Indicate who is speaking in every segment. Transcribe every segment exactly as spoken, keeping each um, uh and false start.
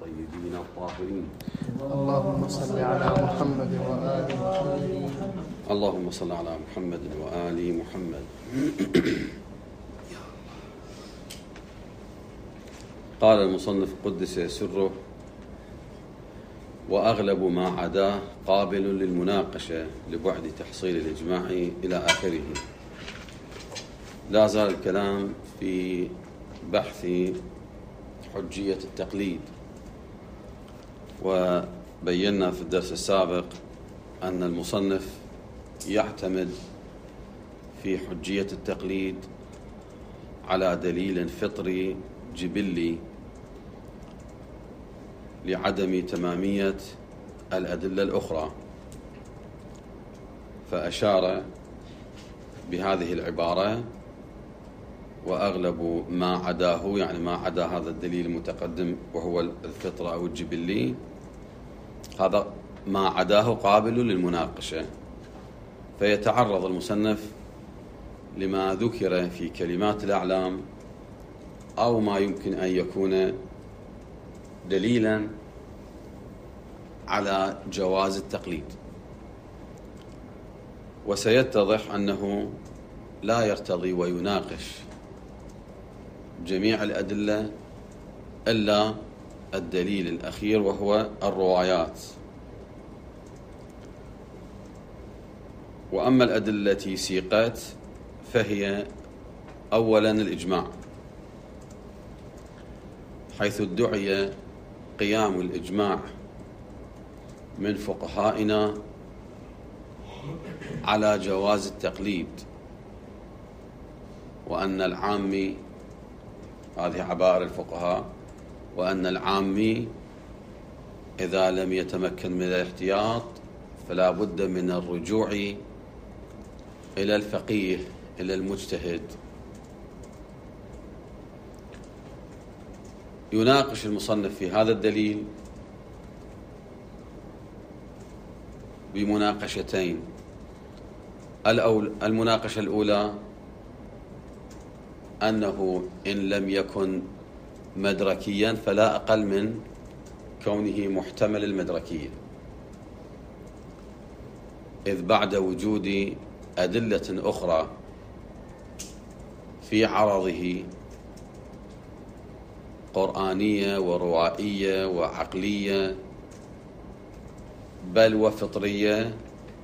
Speaker 1: الطيبين الطاهرين.
Speaker 2: اللهم صل على محمد وآل محمد.
Speaker 1: اللهم صل على محمد وآل محمد. قال المصنف قدس سره: وأغلب ما عداه قابل للمناقشة لبعد تحصيل الإجماع إلى آخره. لا زال الكلام في بحث حجية التقليد، وبينا في الدرس السابق أن المصنف يعتمد في حجية التقليد على دليل فطري جبلي لعدم تمامية الأدلة الأخرى، فأشار بهذه العبارة: وأغلب ما عداه، يعني ما عدا هذا الدليل المتقدم وهو الفطرة أو الجبلي، هذا ما عداه قابل للمناقشة. فيتعرض المصنف لما ذكر في كلمات الأعلام أو ما يمكن أن يكون دليلا على جواز التقليد، وسيتضح أنه لا يرتضي ويناقش جميع الأدلة إلا الدليل الأخير وهو الروايات. وأما الأدلة التي سيقت فهي أولا الإجماع، حيث ادعي قيام الإجماع من فقهائنا على جواز التقليد، وأن العامي، هذه عبارة الفقهاء، وأن العامي إذا لم يتمكن من الاحتياط فلا بد من الرجوع إلى الفقيه، إلى المجتهد. يناقش المصنف في هذا الدليل بمناقشتين. المناقشة الأولى أنه إن لم يكن مدركيا فلا أقل من كونه محتمل المدركية، إذ بعد وجود أدلة أخرى في عرضه قرآنية وروائية وعقلية بل وفطرية،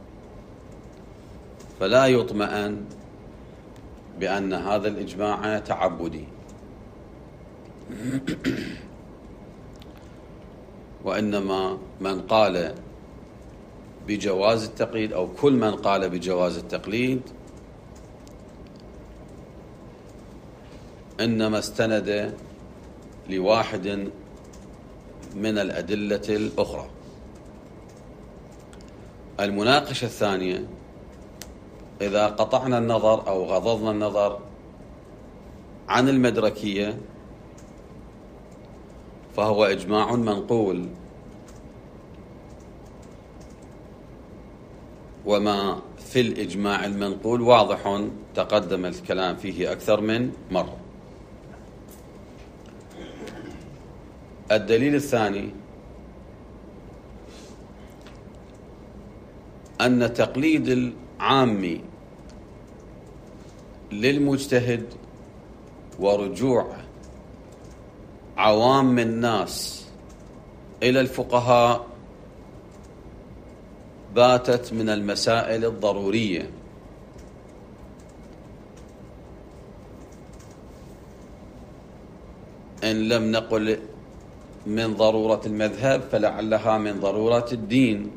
Speaker 1: فلا يطمئن بأن هذا الإجماع تعبدي، وإنما من قال بجواز التقليد أو كل من قال بجواز التقليد إنما استند لواحد من الأدلة الأخرى. المناقشة الثانية: إذا قطعنا النظر أو غضضنا النظر عن المدركية فهو إجماع منقول، وما في الإجماع المنقول واضح تقدم الكلام فيه أكثر من مرة. الدليل الثاني أن تقليد العامي للمجتهد ورجوع عوام الناس إلى الفقهاء باتت من المسائل الضرورية، إن لم نقل من ضرورة المذهب فلعلها من ضرورة الدين.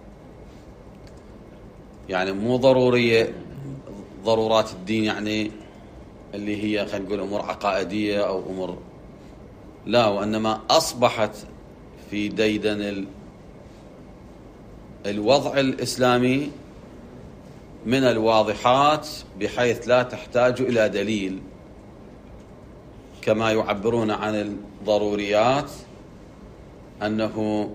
Speaker 1: يعني مو ضرورية ضرورات الدين يعني اللي هي خلينا نقول أمور عقائدية أو أمور، لا، وإنما أصبحت في ديدن الوضع الإسلامي من الواضحات بحيث لا تحتاج إلى دليل، كما يعبرون عن الضروريات أنه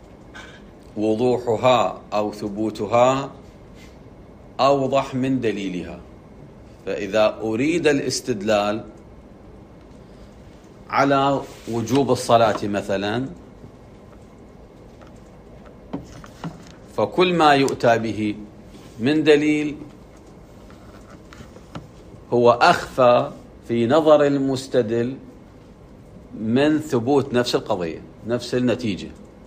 Speaker 1: وضوحها أو ثبوتها أوضح من دليلها. فإذا أريد الاستدلال على وجوب الصلاة مثلا فكل ما يؤتى به من دليل هو أخفى في نظر المستدل من ثبوت نفس القضية، نفس النتيجة.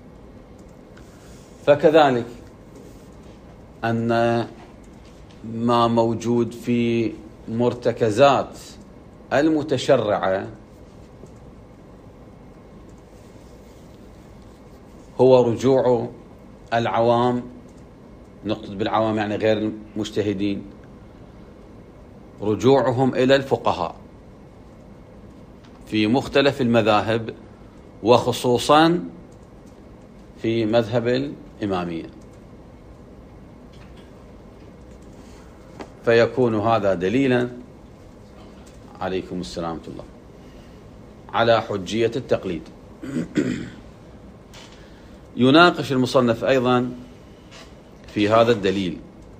Speaker 1: فكذلك أن ما موجود في مرتكزات المتشرعة هو رجوع العوام، نقصد بالعوام يعني غير المجتهدين، رجوعهم إلى الفقهاء في مختلف المذاهب وخصوصا في مذهب الإمامية، فيكون هذا دليلا عليكم السلام ورحمة الله على حجية التقليد. يناقش المصنف أيضا في هذا الدليل.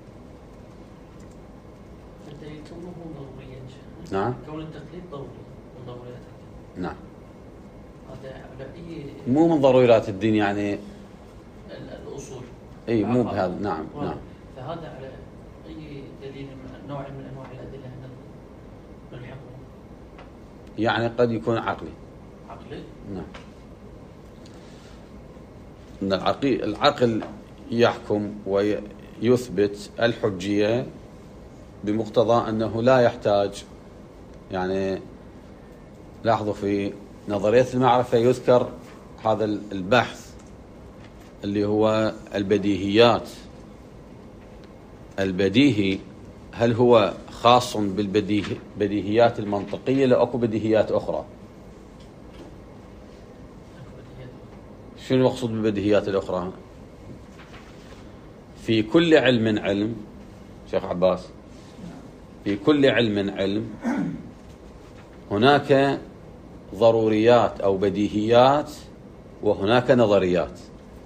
Speaker 3: الدليل كونه ضروريا.
Speaker 1: نعم.
Speaker 3: كون التقليد ضروري من ضروريات الدين.
Speaker 1: نعم.
Speaker 3: هذا على أي
Speaker 1: مو من ضروريات الدين يعني
Speaker 3: الأصول.
Speaker 1: أي مو بهذا. نعم نعم.
Speaker 3: فهذا على أي دليل من نوع من أنواع الأدلة نلحقه.
Speaker 1: يعني قد يكون عقلي.
Speaker 3: عقلي.
Speaker 1: نعم. أن العقل العقل يحكم ويثبت الحجية بمقتضى أنه لا يحتاج، يعني لاحظوا في نظرية المعرفة يذكر هذا البحث اللي هو البديهيات. البديهي هل هو خاص بالبديهيات المنطقية لأو أكو بديهيات أخرى؟ شنو المقصود بالبديهيات الأخرى؟ في كل علم علم شيخ عباس، في كل علم علم هناك ضروريات أو بديهيات وهناك نظريات،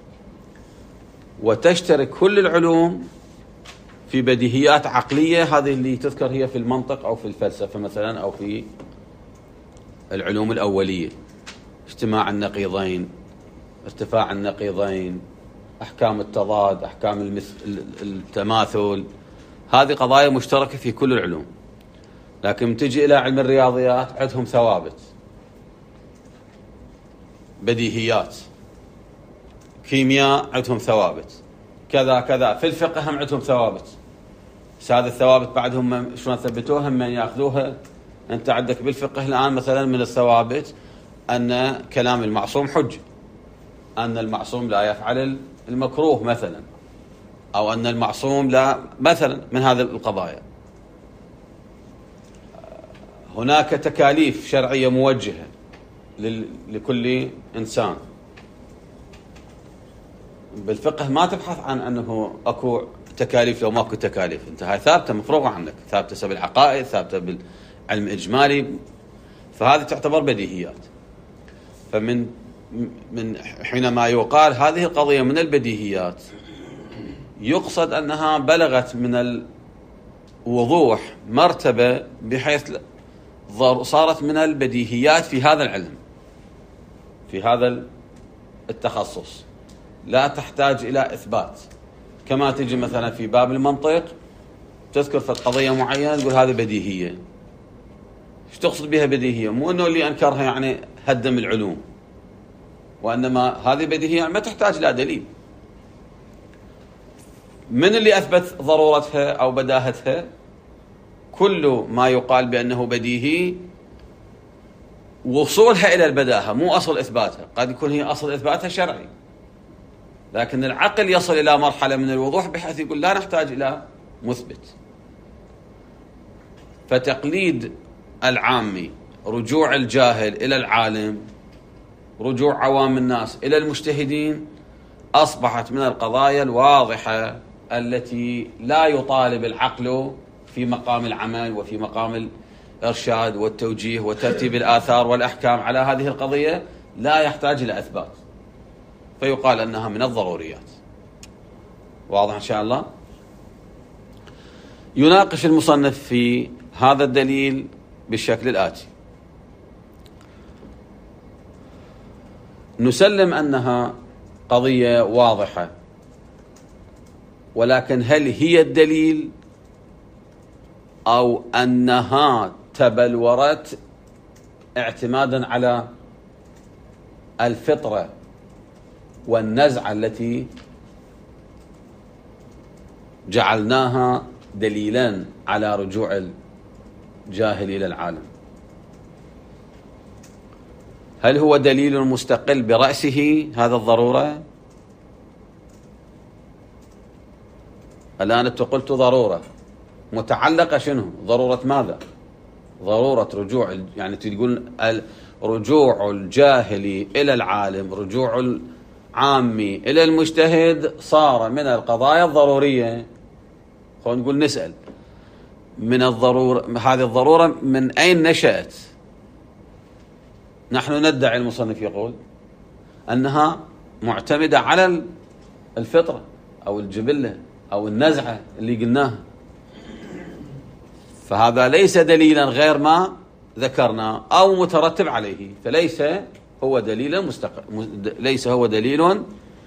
Speaker 1: وتشترك كل العلوم في بديهيات عقلية، هذه اللي تذكر هي في المنطق أو في الفلسفة مثلا أو في العلوم الأولية، اجتماع النقيضين، ارتفاع النقيضين، أحكام التضاد، أحكام المثل التماثل، هذه قضايا مشتركة في كل العلوم. لكن تجي إلى علم الرياضيات عندهم ثوابت، بديهيات، كيمياء عندهم ثوابت، كذا كذا، في الفقه هم عندهم ثوابت. هذه الثوابت بعدهم شلون ثبتوها؟ من ياخذوها؟ أنت عندك بالفقه الآن مثلا من الثوابت أن كلام المعصوم حجة، أن المعصوم لا يفعل المكروه مثلا، أو أن المعصوم لا مثلا من هذه القضايا. هناك تكاليف شرعية موجهة لكل إنسان. بالفقه ما تبحث عن أنه أكو تكاليف لو ماكو تكاليف، أنت هاي ثابتة مفروغة عنك، ثابتة بالعقائد، ثابتة بالعلم الإجمالي، فهذه تعتبر بديهيات. فمن من حينما يقال هذه القضية من البديهيات يقصد أنها بلغت من الوضوح مرتبة بحيث صارت من البديهيات في هذا العلم، في هذا التخصص، لا تحتاج إلى إثبات. كما تجي مثلا في باب المنطق تذكر في قضية معينة تقول هذه بديهية. ايش تقصد بها بديهية؟ مو أنه اللي أنكرها يعني هدم العلوم، وإنما هذه بديهية ما تحتاج إلى دليل. من اللي أثبت ضرورتها أو بداهتها؟ كل ما يقال بأنه بديهي وصولها إلى البداهة، مو أصل إثباتها. قد يكون هي أصل إثباتها شرعي، لكن العقل يصل إلى مرحلة من الوضوح بحيث يقول لا نحتاج إلى مثبت. فتقليد العامي، رجوع الجاهل إلى العالم، رجوع عوام الناس إلى المجتهدين، أصبحت من القضايا الواضحة التي لا يطالب العقل في مقام العمل وفي مقام الإرشاد والتوجيه وترتيب الآثار والأحكام على هذه القضية، لا يحتاج إلى إثبات، فيقال أنها من الضروريات. واضح إن شاء الله؟ يناقش المصنف في هذا الدليل بالشكل الآتي: نسلم أنها قضية واضحة ولكن هل هي الدليل أو أنها تبلورت اعتمادا على الفطرة والنزعة التي جعلناها دليلا على رجوع الجاهل إلى العالم؟ هل هو دليل مستقل برأسه هذا الضرورة؟ الآن أنت قلت ضرورة متعلقة شنو؟ ضرورة ماذا؟ ضرورة رجوع، يعني تقول رجوع الجاهل إلى العالم، رجوع العامي إلى المجتهد صار من القضايا الضرورية. خلينا نقول نسأل من الضرورة، هذه الضرورة من أين نشأت؟ نحن ندعي، المصنف يقول أنها معتمدة على الفطرة أو الجبلة أو النزعة اللي قلناها، فهذا ليس دليلا غير ما ذكرنا أو مترتب عليه، فليس هو دليلا مستقل، ليس هو دليل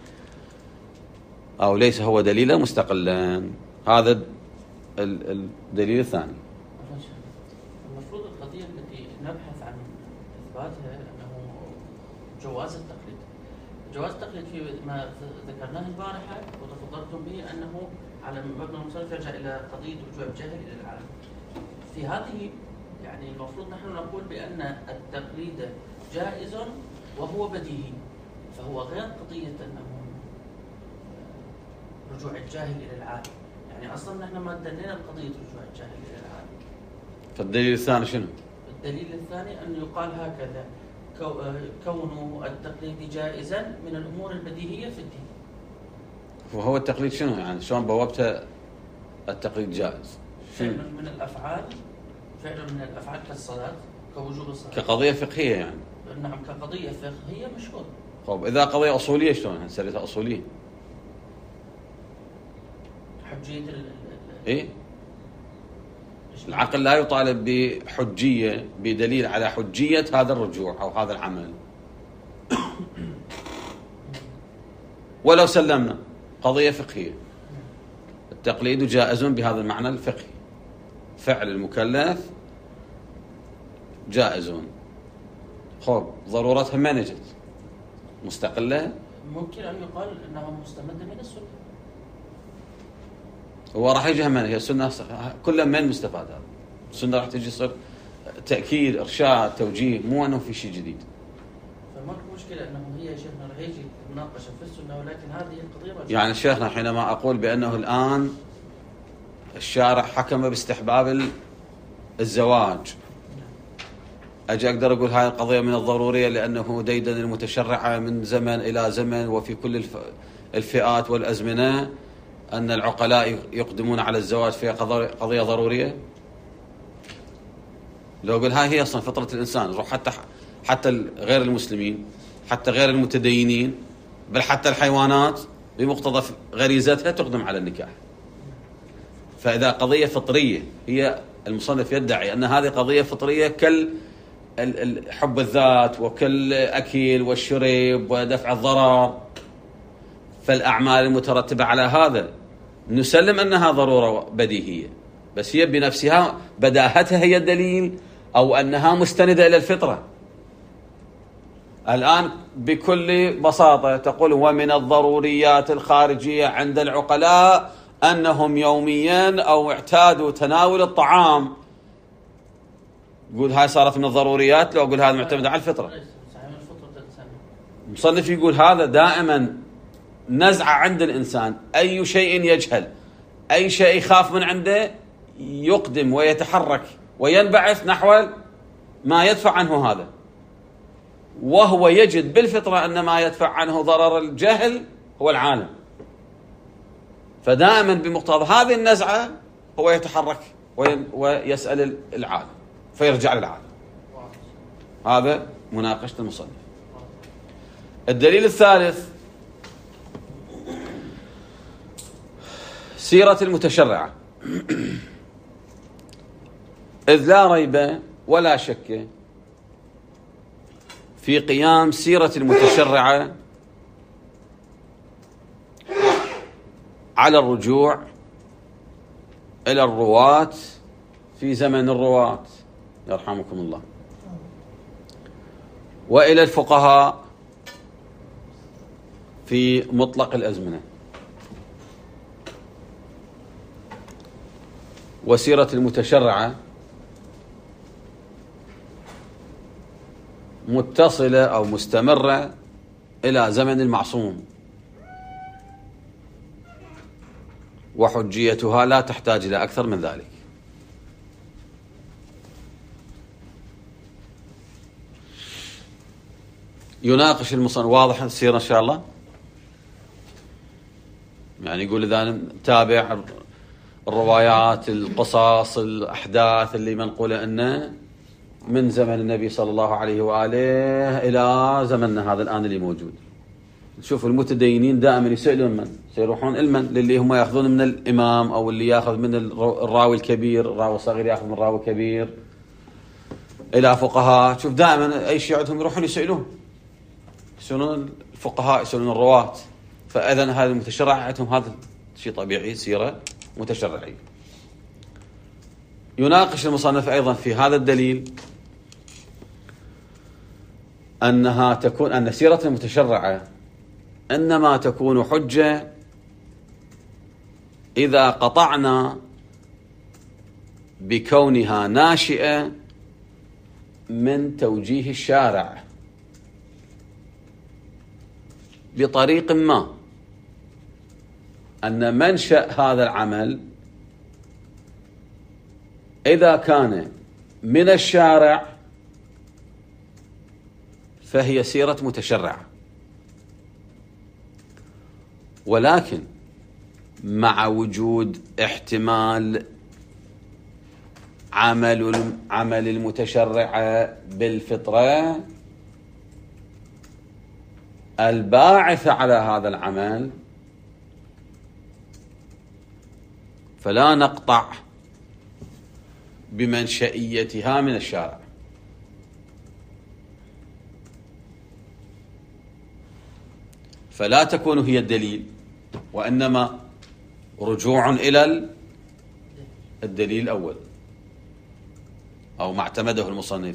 Speaker 1: أو ليس هو دليلا مستقلا. هذا الدليل الثاني.
Speaker 3: المفروض القضية التي نبحث عن إثباتها أنه جواز التقليد. جواز التقليد في ما ذكرناه البارحة وتفضلتم به أنه على مبنى المصنف يرجع إلى قضية رجوع الجاهل إلى العالم. في هذه يعني المفروض نحن نقول بأن التقليد جائز وهو بديهي، فهو غير قضية أنه رجوع الجاهل إلى العالم. يعني أصلا نحن ما دلنا بقضية رجوع الجاهل إلى العالم.
Speaker 1: فالدليل الثاني شنو؟
Speaker 3: الدليل الثاني أن يقال هكذا: كونه التقليد جائزا من الأمور البديهية في الدين.
Speaker 1: وهو التقليد شنو يعني؟ شلون بوابته التقليد جائز؟
Speaker 3: فعل من الأفعال، فعل من الأفعال كالصلاة، كوجوب الصلاة،
Speaker 1: كقضية فقهية يعني.
Speaker 3: نعم كقضية فقهية مشهور.
Speaker 1: طيب إذا قضية أصولية شلون هنسلتها أصولية؟
Speaker 3: حجية ال
Speaker 1: إيه؟ العقل لا يطالب بحجية بدليل على حجية هذا الرجوع أو هذا العمل. ولو سلمنا قضية فقهية، التقليد جائز بهذا المعنى الفقهي، فعل المكلف جائز. خب ضرورتها ما نجت مستقلة،
Speaker 3: ممكن أن يقال أنها مستمدة من السنة.
Speaker 1: هو راح يجي همنا هي السنة كلها من مستفاد. هذا السنة راح تجي صر تأكيد، إرشاد، توجيه، مو أنه في شيء جديد.
Speaker 3: فما في مشكلة أنه هي شيخنا راح يجي مناقشة في السنة، ولكن هذه القضية رجل.
Speaker 1: يعني شيخنا حينما أقول بأنه الآن الشارع حكم باستحباب الزواج، أجي أقدر أقول هاي القضية من الضرورية لأنه ديدن المتشرعة من زمن إلى زمن وفي كل الفئات والأزمنة أن العقلاء يقدمون على الزواج في قضية ضرورية. لو أقول هاي هي أصلا فطرة الإنسان، روح حتى حتى غير المسلمين، حتى غير المتدينين، بل حتى الحيوانات بمقتضى غريزتها تقدم على النكاح. فإذا قضية فطرية، هي المصنف يدعي أن هذه قضية فطرية كل حب الذات وكل أكل والشرب ودفع الضرر، فالأعمال المترتبة على هذا نسلم أنها ضرورة بديهية، بس هي بنفسها بداهتها هي الدليل أو أنها مستندة إلى الفطرة. الآن بكل بساطة تقول ومن الضروريات الخارجية عند العقلاء أنهم يوميا أو اعتادوا تناول الطعام. يقول هاي صارت من الضروريات، لو أقول هذا معتمد على الفطرة. المصنف يقول هذا دائما نزعة عند الإنسان، أي شيء يجهل، أي شيء يخاف من عنده يقدم ويتحرك وينبعث نحو ما يدفع عنه هذا، وهو يجد بالفطرة أن ما يدفع عنه ضرر الجهل هو العالم، فدائما بمقتضى هذه النزعة هو يتحرك ويسأل العالم فيرجع للعالم. هذا مناقشة المصنف. الدليل الثالث سيرة المتشرعة. إذ لا ريب ولا شك في قيام سيرة المتشرعة على الرجوع إلى الرواة في زمن الرواة يرحمكم الله، وإلى الفقهاء في مطلق الأزمنة. وسيرة المتشرعة متصلة أو مستمرة إلى زمن المعصوم، وحجيتها لا تحتاج إلى أكثر من ذلك. يناقش المصنف، واضح السيرة إن شاء الله، يعني يقول إذا نتابع الروايات، القصص، الأحداث اللي منقولة أنه من زمن النبي صلى الله عليه وآله إلى زمننا هذا الآن اللي موجود. شوفوا المتدينين دائما يسألون من سيروحون المن للي هم يأخذون من الإمام، أو اللي يأخذ من الراوي الكبير، الراوي الصغير يأخذ من الراوي الكبير، إلى فقهاء. شوف دائما أي شيء عندهم يروحون يسألون، يسألون الفقهاء، يسألون الرواة. فإذن هذا المتشرع عندهم هذا شيء طبيعي، سيرة متشرعية. يناقش المصنف أيضا في هذا الدليل أنها تكون أن سيرة المتشرعة إنما تكون حجة إذا قطعنا بكونها ناشئة من توجيه الشارع بطريق ما، أن منشأ هذا العمل إذا كان من الشارع فهي سيرة متشرعة. ولكن مع وجود احتمال عمل عمل المتشرع بالفطرة الباعثة على هذا العمل، فلا نقطع بمنشئيتها من الشارع. فلا تكون هي الدليل، وإنما رجوع إلى الدليل الأول أو ما اعتمده المصنف.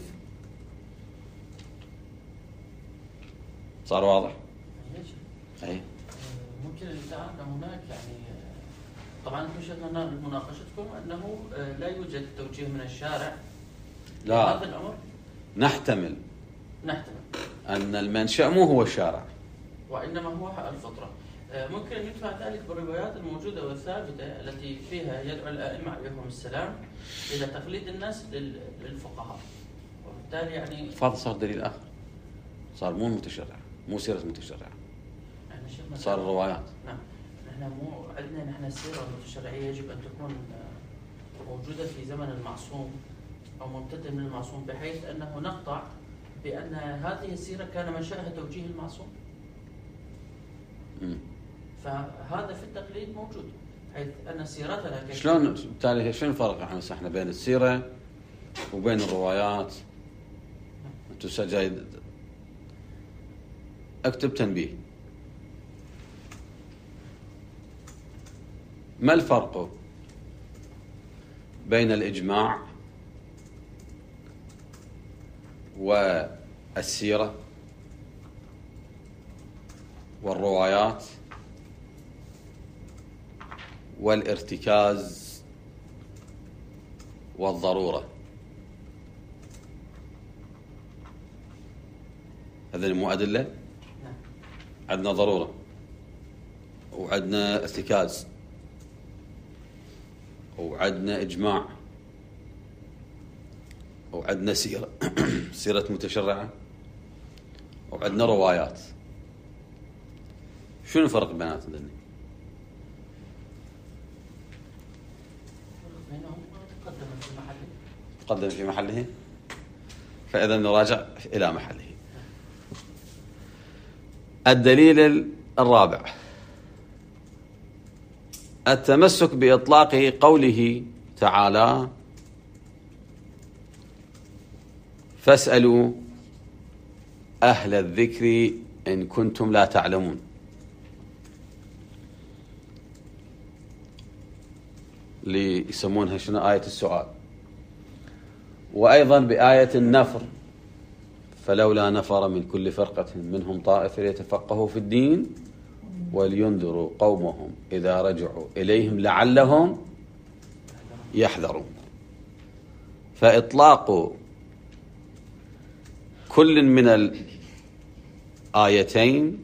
Speaker 1: صار واضح؟ أي.
Speaker 3: ممكن الادعاء أن هناك يعني طبعا انتم شفنا مناقشتكم أنه لا يوجد توجيه من الشارع
Speaker 1: لا،
Speaker 3: هذا الأمر.
Speaker 1: نحتمل
Speaker 3: نحتمل
Speaker 1: أن المنشأ مو هو الشارع،
Speaker 3: وإنما هو الفطرة. ممكن أن يدفع ذلك بالروايات الموجودة والثابتة التي فيها يدعو الأئمة عليهم السلام إلى تقليد الناس للفقهاء، وبالتالي يعني
Speaker 1: فهذا صار دليل آخر، صار مو متشرع، مو سيرة متشرع، صار الروايات.
Speaker 3: نعم، نحن مو عندنا نحن السيرة المتشرعية يجب أن تكون موجودة في زمن المعصوم أو ممتدة من المعصوم، بحيث أنه نقطع بأن هذه السيرة كان منشأها توجيه المعصوم.
Speaker 1: م.
Speaker 3: فهذا في التقليد موجود، حيث أن سيرتنا
Speaker 1: شلون بالتالي شنو الفرق احنا احنا بين السيرة وبين الروايات؟ انت جاي اكتب تنبيه. ما الفرق بين الإجماع والسيرة والروايات والارتكاز والضرورة؟ هذا مو أدلة؟ عندنا ضرورة وعندنا ارتكاز وعندنا إجماع وعندنا سيرة سيرة متشرعة وعندنا روايات. شنو الفرق بيناتهم؟ تقدم في محله، فإذا نراجع إلى محله. الدليل الرابع التمسك بإطلاق قوله تعالى: فاسألوا أهل الذكر إن كنتم لا تعلمون. اللي يسمونها شنو آية السؤال، وأيضا بآية النفر، فلولا نفر من كل فرقة منهم طائفة ليتفقهوا في الدين ولينذروا قومهم إذا رجعوا إليهم لعلهم يحذرون. فإطلاق كل من الآيتين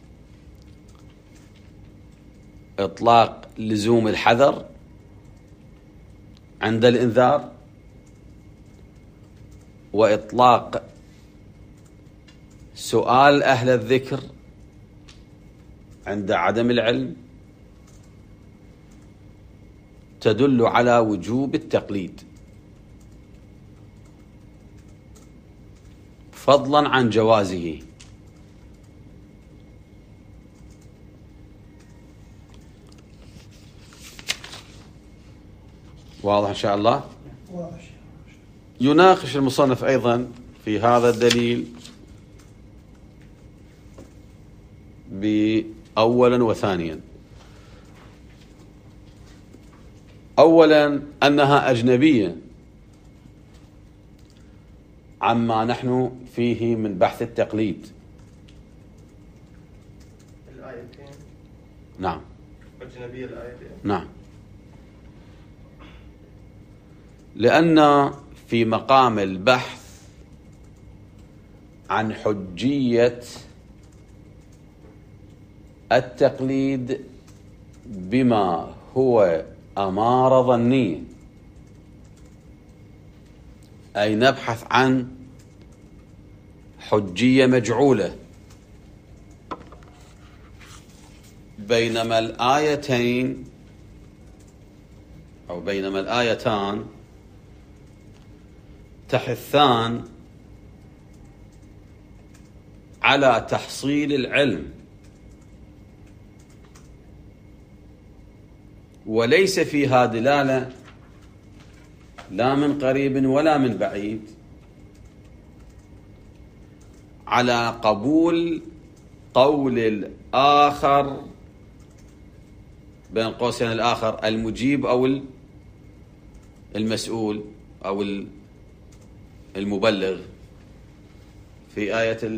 Speaker 1: إطلاق لزوم الحذر عند الإنذار، وإطلاق سؤال أهل الذكر عند عدم العلم، تدل على وجوب التقليد فضلا عن جوازه. واضح إن شاء الله؟ يناقش المصنف أيضا في هذا الدليل بأولا وثانيا. أولا أنها أجنبية عما نحن فيه من بحث التقليد.
Speaker 2: الآيتين
Speaker 1: نعم
Speaker 2: أجنبية الآيتين
Speaker 1: نعم، لأن في مقام البحث عن حجية التقليد بما هو أمارة ظنية، أي نبحث عن حجية مجعولة، بينما الآيتين أو بينما الآيتان تحثان على تحصيل العلم، وليس فيها دلالة لا من قريب ولا من بعيد على قبول قول الآخر، بين قوسين الآخر المجيب أو المسؤول أو المبلغ في آية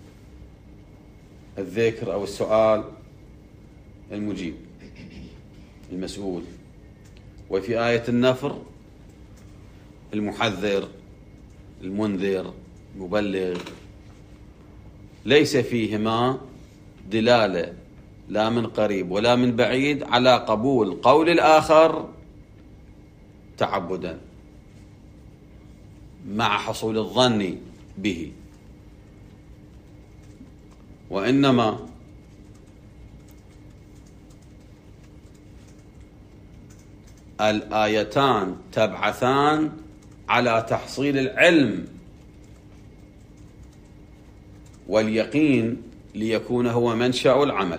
Speaker 1: الذكر أو السؤال المجيب المسؤول، وفي آية النفر المحذر المنذر المبلغ، ليس فيهما دلالة لا من قريب ولا من بعيد على قبول قول الآخر تعبدا مع حصول الظن به، وإنما الآيتان تبعثان على تحصيل العلم واليقين ليكون هو منشأ العمل.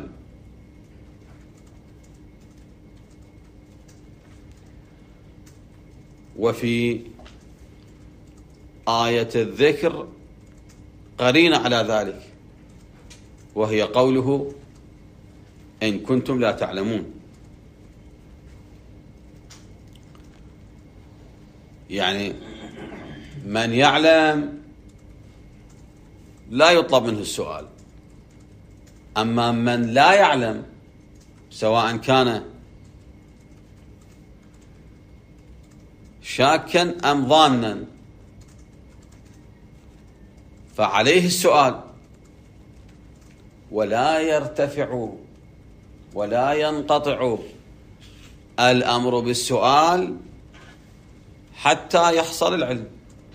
Speaker 1: وفي آية الذكر قرينة على ذلك، وهي قوله إن كنتم لا تعلمون، يعني من يعلم لا يطلب منه السؤال، أما من لا يعلم سواء كان شاكا أم ظانا فعليه السؤال، ولا يرتفع ولا ينقطع الأمر بالسؤال حتى يحصل العلم،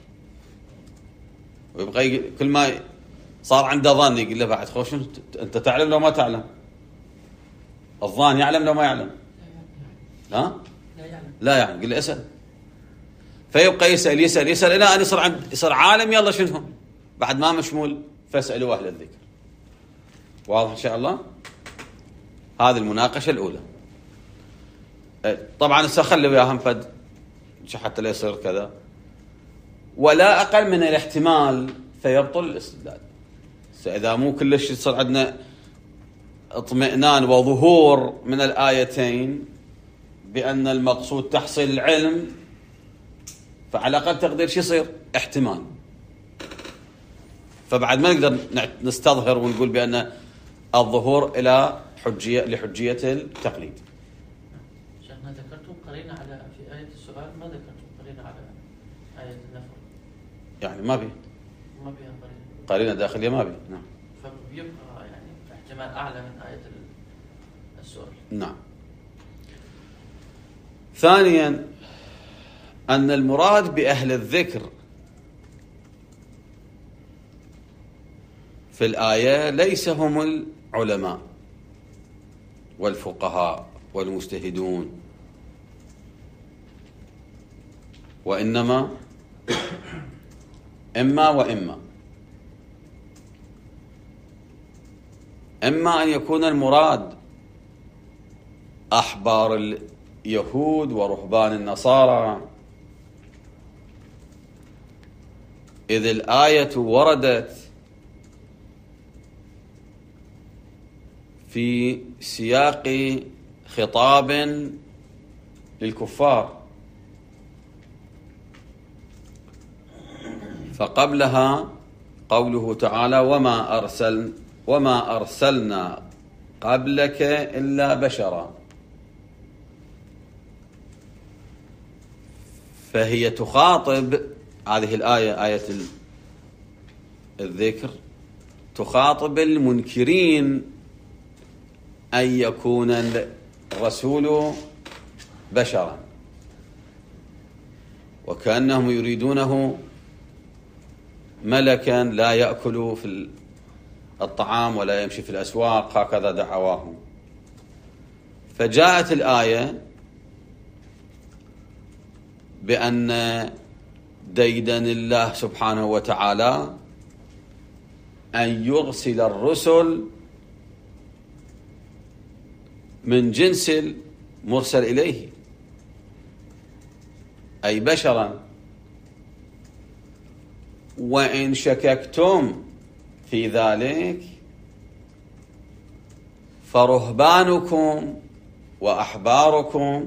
Speaker 1: ويبقى كل ما صار عنده ظن يقول له بعد خوش أنت تعلم لو ما تعلم، الظان يعلم لو ما يعلم، ها؟
Speaker 3: لا يعلم
Speaker 1: لا يعلم، قل له اسأل، فيبقى يسأل يسأل يسأل إلى أن يصير عند يصير عالم. يلا شنو بعد ما مشمول؟ فاسألوا أهل الذكر. واضح إن شاء الله؟ هذه المناقشة الأولى. طبعا سأخلي وياهم فد حتى لا يصير كذا، ولا أقل من الاحتمال فيبطل الاستدلال. إذا مو كلش يصير عندنا اطمئنان وظهور من الآيتين بأن المقصود تحصيل العلم، فعلى الأقل تقدير شو يصير؟ احتمال. فبعد ما نقدر نستظهر ونقول بأن الظهور إلى حجية لحجية التقليد.
Speaker 3: شيخنا ذكرتم قرينة على في آية السؤال، ما ذكرتم قرينة على آية النفر؟
Speaker 1: يعني ما بي
Speaker 3: ما بيها قرينة.
Speaker 1: قرينة داخلية ما بي. نعم.
Speaker 3: فبيبقى يعني احتمال أعلى من آية السؤال.
Speaker 1: نعم. ثانيا أن المراد بأهل الذكر في الآية ليس هم العلماء والفقهاء والمجتهدون، وإنما إما وإما إما أن يكون المراد أحبار اليهود ورهبان النصارى، إذ الآية وردت في سياق خطاب للكفار، فقبلها قوله تعالى وما أرسل وما أرسلنا قبلك إلا بشرا، فهي تخاطب هذه الآية آية الذكر تخاطب المنكرين أن يكون الرسول بشرا، وكأنهم يريدونه ملكا لا يأكل في الطعام ولا يمشي في الأسواق، هكذا دعواهم. فجاءت الآية بأن ديدن الله سبحانه وتعالى أن يرسل الرسل من جنس المرسل إليه، أي بشرا. وإن شككتم في ذلك فرهبانكم وأحباركم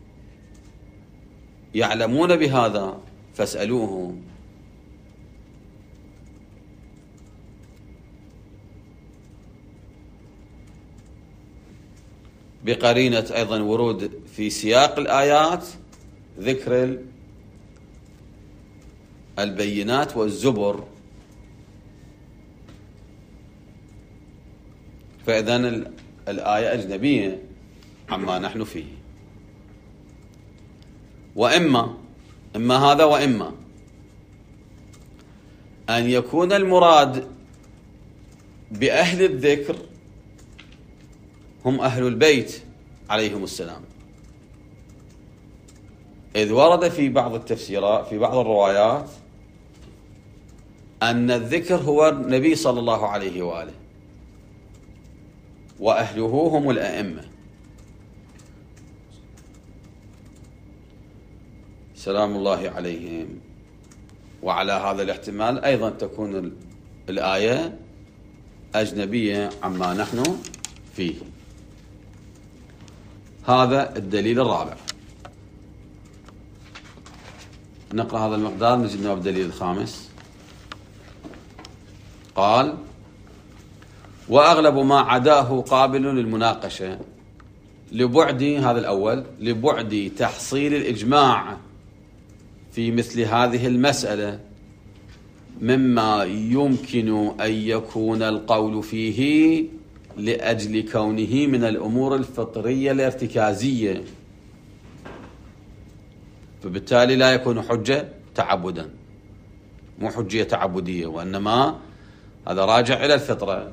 Speaker 1: يعلمون بهذا فاسألوهم. بقرينة أيضا ورود في سياق الآيات ذكر البينات والزبر، فإذن الآية أجنبية عما نحن فيه. وإما إما هذا وإما أن يكون المراد بأهل الذكر هم أهل البيت عليهم السلام، إذ ورد في بعض التفسيرات في بعض الروايات أن الذكر هو النبي صلى الله عليه وآله، وأهله هم الأئمة سلام الله عليهم. وعلى هذا الاحتمال أيضا تكون الآية أجنبية عما نحن فيه. هذا الدليل الرابع. نقرأ هذا المقدار نجد نوع الدليل الخامس. قال وأغلب ما عداه قابل للمناقشة لبعد هذا الأول لبعد تحصيل الإجماع في مثل هذه المسألة مما يمكن أن يكون القول فيه لأجل كونه من الأمور الفطرية الارتكازية، فبالتالي لا يكون حجة تعبدا، مو حجية تعبدية، وإنما هذا راجع إلى الفطرة.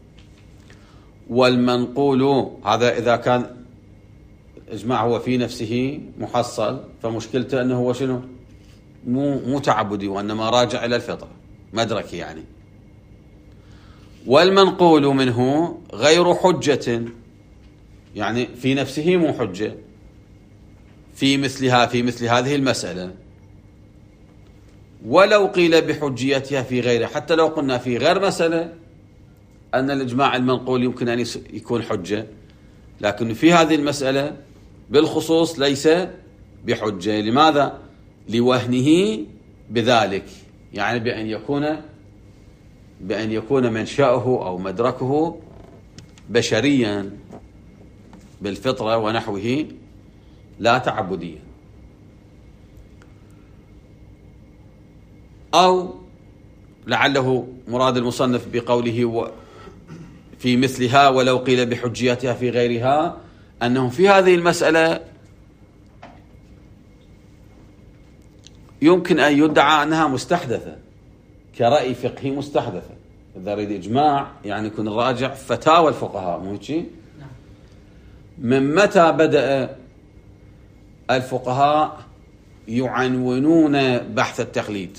Speaker 1: والمنقول هذا إذا كان إجماع هو في نفسه محصل، فمشكلته أنه هو شنو؟ مو مو تعبدي، وإنما راجع إلى الفطرة مدركي يعني. والمنقول منه غير حجة، يعني في نفسه مو حجة في مثلها في مثل هذه المسألة، ولو قيل بحجيتها في غيره، حتى لو قلنا في غير مسألة أن الإجماع المنقول يمكن أن يكون حجة، لكن في هذه المسألة بالخصوص ليس بحجة. لماذا؟ لوهنه بذلك، يعني بأن يكون بأن يكون منشأه أو مدركه بشريا بالفطرة ونحوه لا تعبديا. أو لعله مراد المصنف بقوله في مثلها ولو قيل بحجيتها في غيرها أنهم في هذه المسألة يمكن أن يدعى أنها مستحدثة كرأي فقهي مستحدثة. إذا أريد إجماع يعني يكون الراجع فتاوى الفقهاء، مو هيك؟ من متى بدأ الفقهاء يعنونون بحث التقليد؟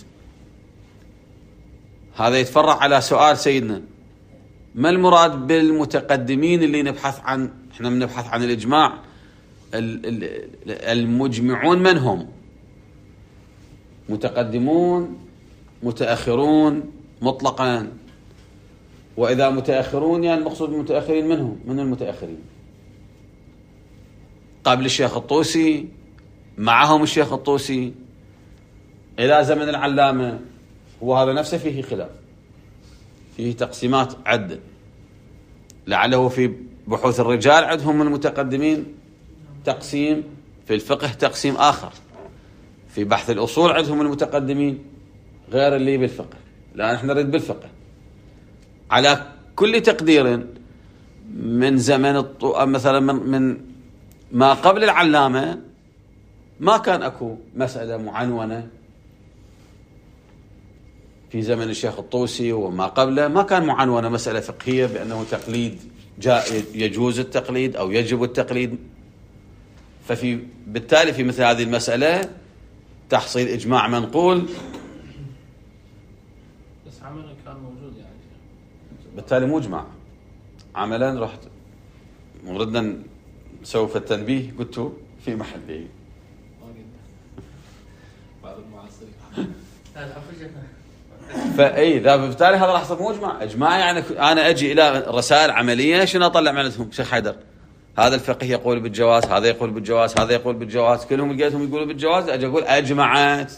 Speaker 1: هذا يتفرع على سؤال سيدنا: ما المراد بالمتقدمين اللي نبحث عن احنا بنبحث عن الإجماع؟ المجمعون من هم؟ متقدمون، متأخرون مطلقا. وإذا متأخرون يعني المقصود بالمتأخرين منهم من المتأخرين؟ قبل الشيخ الطوسي، معهم الشيخ الطوسي، إلى زمن العلامة. وهذا نفسه فيه خلاف، فيه تقسيمات عدة. لعله في بحوث الرجال عندهم من المتقدمين تقسيم، في الفقه تقسيم آخر، في بحث الأصول عندهم من المتقدمين غير اللي بالفقه. الآن احنا نريد بالفقه. على كل تقدير من زمن الطو... مثلا من, من ما قبل العلامة ما كان أكو مسألة معنونة. في زمن الشيخ الطوسي وما قبله ما كان معنونة مسألة فقهية بأنه تقليد جاء يجوز التقليد أو يجب التقليد. ففي بالتالي في مثل هذه المسألة تحصيل إجماع منقول
Speaker 2: بس عملا كان موجود يعني،
Speaker 1: بالتالي مو إجماع. عملا رحت وردنا نسوي في التنبيه قلت في محله
Speaker 2: بعد المعاصرين.
Speaker 1: فاي ذا بالتالي هذا راح يصير مو اجماع. اجماع يعني انا اجي الى رسائل عمليه شنو اطلع معناتهم؟ شيخ حيدر هذا الفقيه يقول بالجواز، هذا يقول بالجواز، هذا يقول بالجواز، كلهم لقيتهم يقولوا بالجواز. اجي اقول اجمعت،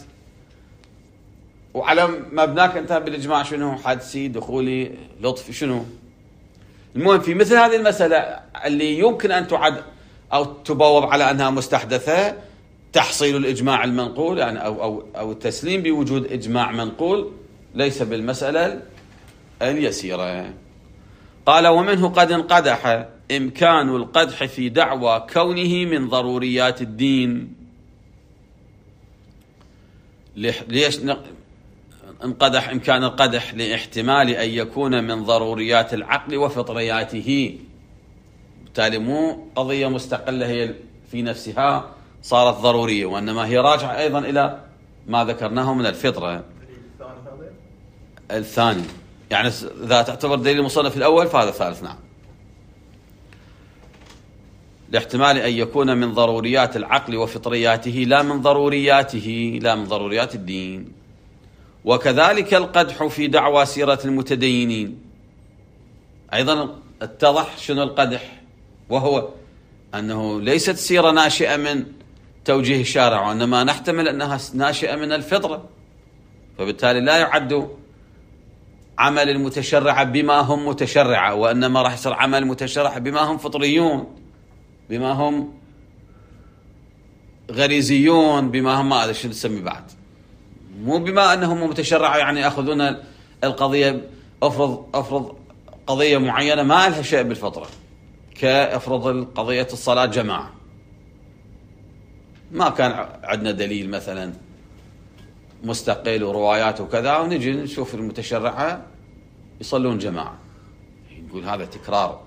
Speaker 1: وعلى مبناك انتهى بالاجماع شنو؟ حدسي، دخولي، لطفي، شنو؟ المهم في مثل هذه المساله اللي يمكن ان تعد او تبوب على انها مستحدثه تحصيل الاجماع المنقول يعني او او او التسليم بوجود اجماع منقول ليس بالمسألة اليسيرة. قال: ومنه قد انقدح إمكان القدح في دعوى كونه من ضروريات الدين. ليش انقدح إمكان القدح؟ لاحتمال أن يكون من ضروريات العقل وفطرياته. بالتالي مو قضية مستقلة هي في نفسها صارت ضرورية، وإنما هي راجعة أيضا إلى ما ذكرناه من الفطرة. الثاني يعني إذا تعتبر دليل المصنف الأول فهذا الثالث. نعم، لاحتمال أن يكون من ضروريات العقل وفطرياته لا من ضرورياته لا من ضروريات الدين. وكذلك القدح في دعوى سيرة المتدينين. أيضا اتضح شنو القدح، وهو أنه ليست سيرة ناشئة من توجيه الشارع، وإنما نحتمل أنها ناشئة من الفطرة، فبالتالي لا يعد عمل المتشرع بما هم متشرعة، وإنما راح يصير عمل متشرع بما هم فطريون، بما هم غريزيون، بما هم ما أدري شو نسمي بعد، مو بما أنهم متشرعة يعني يأخذون القضية. أفرض أفرض قضية معينة ما لها شيء بالفطرة، كأفرض قضية الصلاة جماعة، ما كان عندنا دليل مثلا مستقل وروايات وكذا، ونجي نشوف المتشرعة يصلون جماعة، نقول هذا تكرار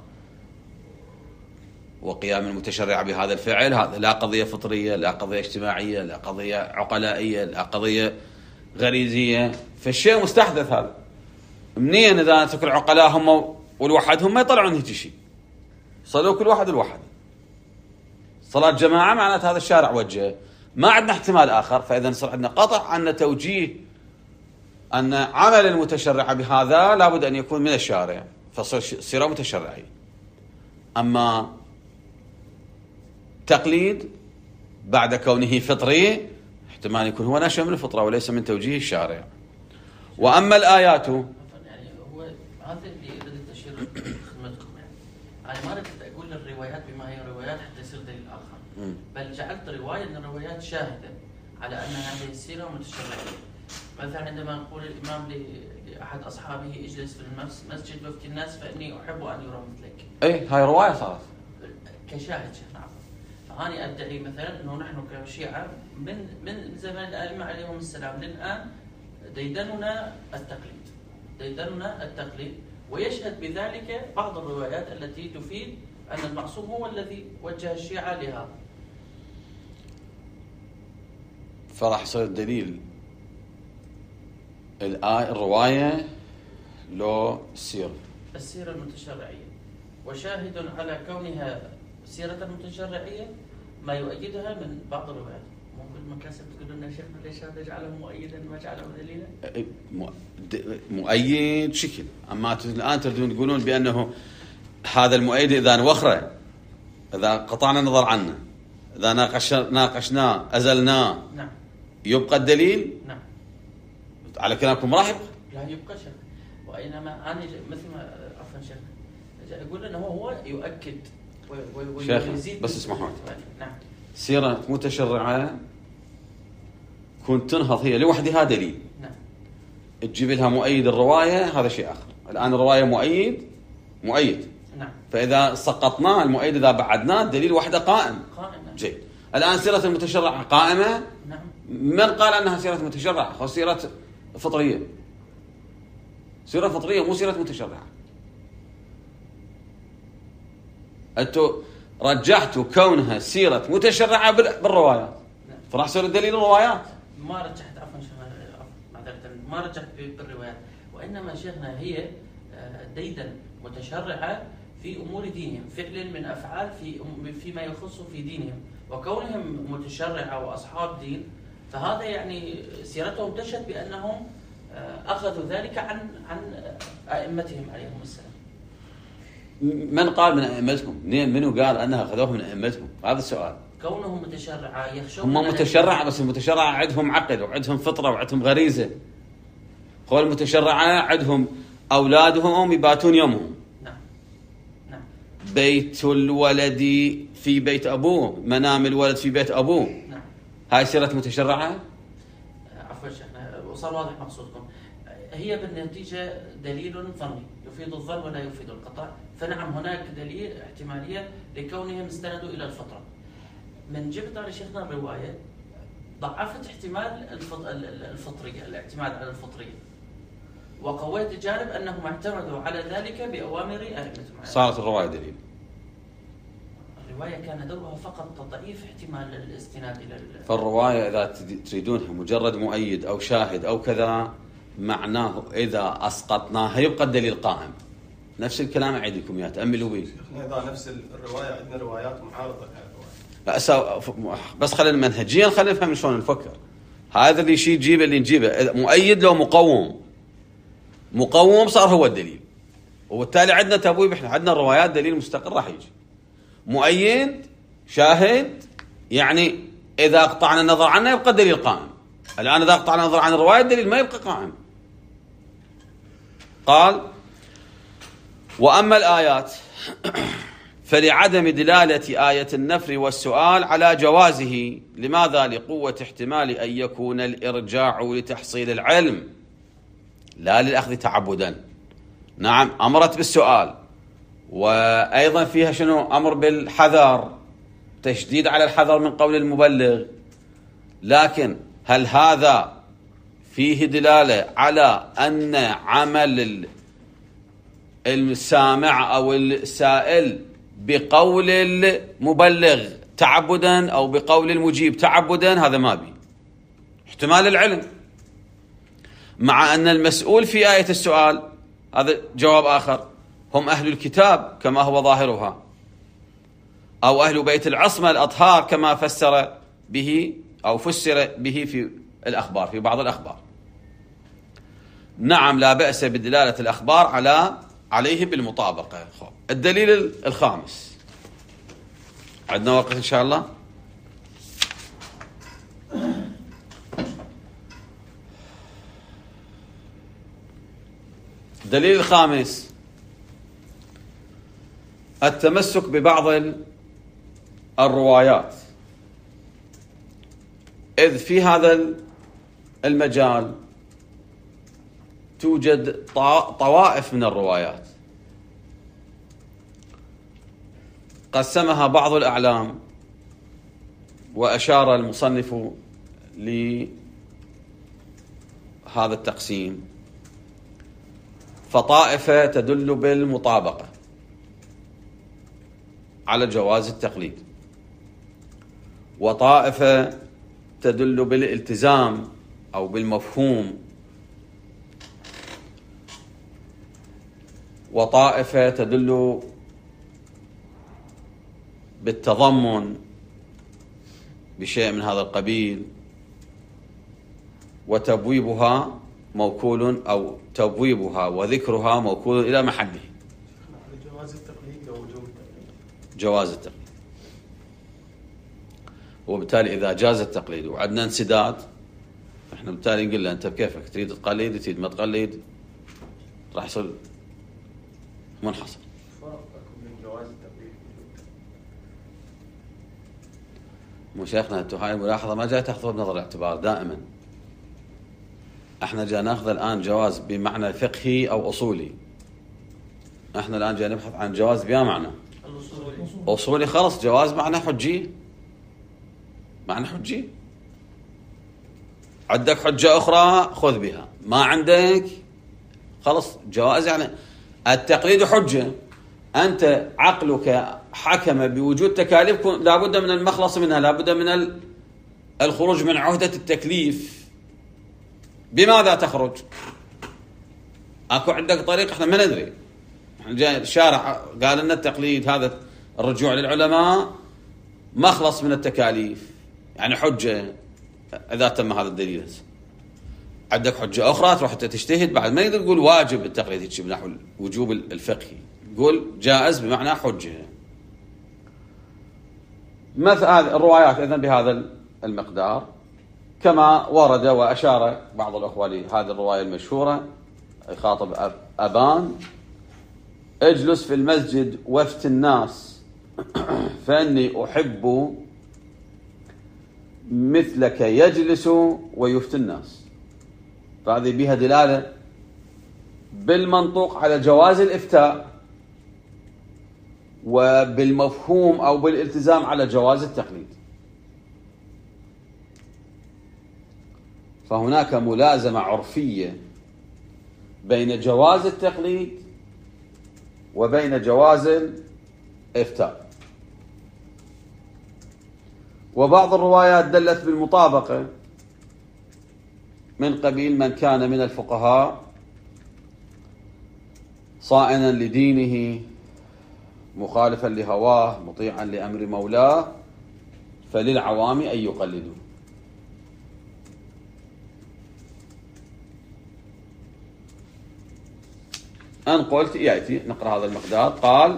Speaker 1: وقيام المتشرعة بهذا الفعل. هذا لا قضية فطرية، لا قضية اجتماعية، لا قضية عقلائية، لا قضية غريزية، فالشيء مستحدث. هذا منين إذا تكون العقلاء هم والوحد هم ما يطلعون هيك شيء، صلوا كل واحد الوحد. صلاة جماعة معناته هذا الشارع وجهه، ما عندنا احتمال آخر، فإذا صار عندنا قطع عن توجيه أن عمل المتشرع بهذا لابد أن يكون من الشارع، فصير سيرة متشرعية. أما تقليد بعد كونه فطري احتمال يكون هو ناشئ من الفطرة وليس من توجيه الشارع. وأما الآيات
Speaker 3: يعني هو هذا اللي ردت أشير خدمتكم يعني أنا ما ردت أقول الروايات بما هي روايات حتى يصير دليل آخر م. بل جعلت رواية من الروايات شاهدة على أن هذه السيرة متشرعية. مثلا عندما نقول الإمام لأحد أصحابه اجلس في المسجد وافتي الناس فإني أحب أن يرى مثلك.
Speaker 1: أي هاي رواية صارت
Speaker 3: كشاهد شيخ. نعم. فأنا أدعي مثلا أنه نحن كشيعة من من زمان الأئمة عليهم السلام للآن ديدننا التقليد ديدننا التقليد ويشهد بذلك بعض الروايات التي تفيد أن المعصوم هو الذي وجه الشيعة لهذا.
Speaker 1: فراح يصير الدليل الآية الرواية لو السيرة
Speaker 3: السيرة المتشرعية وشاهد على كونها سيرة متشرعية ما يؤيدها من بعض الروايات. ممكن المكاسب تقول لنا شيخنا ليش هذا جعله مؤيدا ما جعله دليلا؟
Speaker 1: مؤيد شكل، أما الآن تريدون تقولون بأنه هذا المؤيد إذا نوخره إذا قطعنا النظر عنه إذا ناقش ناقشناه أزلناه
Speaker 3: نعم
Speaker 1: يبقى الدليل؟
Speaker 3: نعم.
Speaker 1: على كلامكم راح يبقى؟
Speaker 3: لا يبقى شيخ. وإنما أنا مثل ما عفوا شيخ أقول أنه هو يؤكد
Speaker 1: شيخ بس اسمحوا
Speaker 3: نعم.
Speaker 1: سيرة متشرعة كنت تنهض هي لوحدها دليل
Speaker 3: نعم.
Speaker 1: تجيب لها مؤيد الرواية هذا شيء آخر. الآن الرواية مؤيد مؤيد
Speaker 3: نعم.
Speaker 1: فإذا سقطناه المؤيد إذا بعدناه الدليل وحده قائم
Speaker 3: قائم نعم.
Speaker 1: جيد. الآن سيرة المتشرعة قائمة
Speaker 3: نعم.
Speaker 1: من قال أنها سيرة متشرعة؟ هو سيرة فطرية سيرة فطرية مو سيرة متشرعة. أنتوا رجحتوا كونها سيرة متشرعة بالروايات فراح يصير الدليل الروايات.
Speaker 3: ما رجحت عفوا معذرة ما رجحت بالروايات وإنما شيخنا هي ديدا متشرعة في أمور دينهم فعل من أفعال في فيما يخص في دينهم وكونهم متشرعة وأصحاب دين فهذا يعني سيرتهم تشهد بأنهم أخذوا ذلك عن عن أئمتهم عليهم السلام.
Speaker 1: من قال من أئمتهم؟ منو قال أنها أخذوها من أئمتهم؟ هذا السؤال.
Speaker 3: كونهم متشرعة يخشون
Speaker 1: هم متشرعة بس المتشرعة عندهم عقل وعندهم فطرة وعندهم غريزة. هو المتشرعة عندهم أولادهم يباتون يومهم.
Speaker 3: نعم. نعم.
Speaker 1: بيت الولد في بيت أبوه منام الولد في بيت أبوه.
Speaker 3: نعم.
Speaker 1: هاي سيرة متشرعة؟
Speaker 3: عفوا شيخنا وصار واضح مقصودكم. هي بالنتيجة دليل ظني يفيد الظن ولا يفيد القطع فنعم هناك دليل احتمالية لكونهم استندوا إلى الفطرة. من جبت على شيخنا الرواية ضعفت احتمال الفطرية الاعتماد على الفطرية وقويت جانب أنهم اعتمدوا على ذلك بأوامر أئمتهم.
Speaker 1: صارت الرواية دليل.
Speaker 3: الرواية كان دورها فقط تضعيف احتمال الاستناد إلى
Speaker 1: فالرواية إذا تريدونها مجرد مؤيد أو شاهد أو كذا معناه إذا أسقطناها يبقى الدليل قائم. نفس الكلام أعيدكم يا تأملوا بي.
Speaker 4: إذا نفس الرواية عندنا روايات معارضة
Speaker 1: لا بس خلينا منهجيا خلينا نفهم شلون نفكر. هذا اللي شيء تجيبه اللي نجيبه مؤيد لو مقوم مقوم صار هو الدليل وبالتالي عندنا تبويب احنا عندنا الروايات دليل مستقر راح يجي مؤيد شاهد يعني إذا قطعنا النظر عنه يبقى الدليل قائم. الآن إذا قطعنا النظر عن الرواية الدليل ما يبقى قائم. قال وأما الآيات فلعدم دلالة آية النفر والسؤال على جوازه. لماذا؟ لقوة احتمال أن يكون الإرجاع لتحصيل العلم لا للأخذ تعبدا. نعم أمرت بالسؤال وأيضا فيها شنو أمر بالحذر تشديد على الحذر من قول المبلغ لكن هل هذا فيه دلالة على أن عمل السامع أو السائل بقول المبلغ تعبدا أو بقول المجيب تعبدا؟ هذا ما بي احتمال العلم مع أن المسؤول في آية السؤال هذا جواب آخر هم أهل الكتاب كما هو ظاهرها أو أهل بيت العصمة الأطهار كما فسر به أو فسر به في الأخبار في بعض الأخبار. نعم لا بأس بدلالة الأخبار على عليه بالمطابقة. الدليل الخامس عندنا وقت إن شاء الله. الدليل الخامس التمسك ببعض الروايات، إذ في هذا المجال توجد طوائف من الروايات قسمها بعض الأعلام، وأشار المصنف لهذا التقسيم. فطائفة تدل بالمطابقة على جواز التقليد، وطائفة تدل بالالتزام أو بالمفهوم، وطائفة تدل بالتضمن بشيء من هذا القبيل، وتبويبها موكول أو تبويبها وذكرها موكول إلى محله.
Speaker 4: جواز التقليد أو وجوب التقليد؟
Speaker 1: جواز التقليد. وبالتالي إذا جاز التقليد وعندنا انسداد، احنا بالتالي نقول له أنت بكيفك، تريد تقلد تريد ما تقلد، راح يصير منحصر.
Speaker 4: فرق بين جواز التقليد
Speaker 1: مو شيخنا انتم هاي الملاحظة ما جاي تاخذوها بنظر الاعتبار دائما. احنا جاي ناخذ الآن جواز بمعنى فقهي أو أصولي. احنا الآن جاي نبحث عن جواز بها معنى أصولي. خلص جواز معنى حجي، معنى حجي. عندك حجة أخرى خذ بها، ما عندك خلص جواز. يعني التقليد حجة، أنت عقلك حكم بوجود تكاليف لابد من المخلص منها، لابد من الخروج من عهدة التكليف. بماذا تخرج؟ أكو عندك طريق احنا ما ندري. احنا جاي الشارع قال لنا التقليد هذا الرجوع للعلماء مخلص من التكاليف، يعني حجة إذا تم هذا الدليل. عندك حجة أخرى تروح تجتهد بعد، ما يقدر يقول واجب التقليد هيك بنحو الوجوب الفقهي، يقول جائز بمعنى حجة. مثل هذه الروايات إذن بهذا المقدار كما ورد وأشار بعض الأخوة لهذه الرواية المشهورة، يخاطب أبان: اجلس في المسجد وافت الناس فإني أحب مثلك يجلس ويفتي الناس. فهذه بها دلالة بالمنطوق على جواز الإفتاء، وبالمفهوم أو بالالتزام على جواز التقليد. فهناك ملازمة عرفية بين جواز التقليد وبين جواز الإفتاء. وبعض الروايات دلت بالمطابقة من قبيل من كان من الفقهاء صائنا لدينه مخالفا لهواه مطيعا لأمر مولاه فللعوام أن يقلدوا. أن قلت يأتي نقرأ هذا المقدار. قال: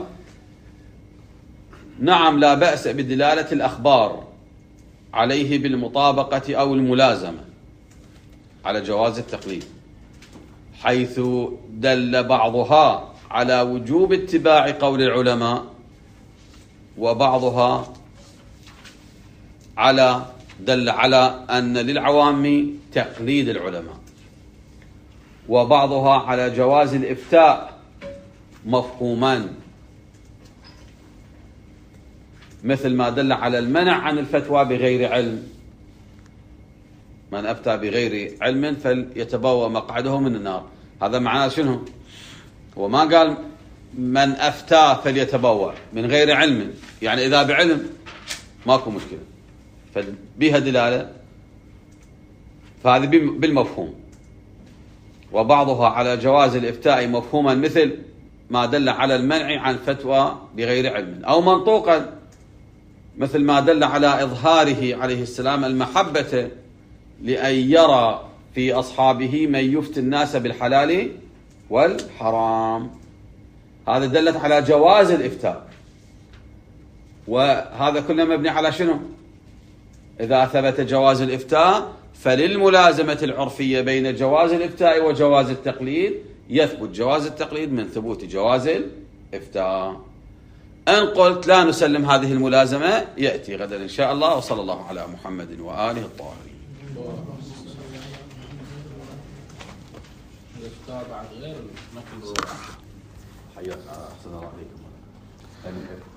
Speaker 1: نعم، لا بأس بدلالة الأخبار عليه بالمطابقة أو الملازمة على جواز التقليد، حيث دل بعضها على وجوب اتباع قول العلماء، وبعضها على دل على أن للعوام تقليد العلماء، وبعضها على جواز الإفتاء مفهوما، مثل ما دل على المنع عن الفتوى بغير علم. من أفتى بغير علم فليتبوأ مقعده من النار. هذا معناه شنو؟ هو ما قال من أفتى فليتبوأ من غير علم، يعني إذا بعلم ماكو مشكلة، فبها دلالة. فهذه بالمفهوم. وبعضها على جواز الإفتاء مفهوما، مثل ما دل على المنع عن فتوى بغير علم، أو منطوقا مثل ما دل على إظهاره عليه السلام المحبة لأن يرى في أصحابه من يفتي الناس بالحلال والحرام. هذا دلت على جواز الإفتاء. وهذا كله مبني على شنو؟ إذا ثبت جواز الإفتاء فللملازمة العرفية بين جواز الإفتاء وجواز التقليد يثبت جواز التقليد من ثبوت جواز الإفتاء. إن قلت لا نسلم هذه الملازمة يأتي غدا إن شاء الله. وصلى الله على محمد وآله الطاهرين.
Speaker 5: الإفتاء بعد غير نقل
Speaker 1: حياك أحسن الله عليكم.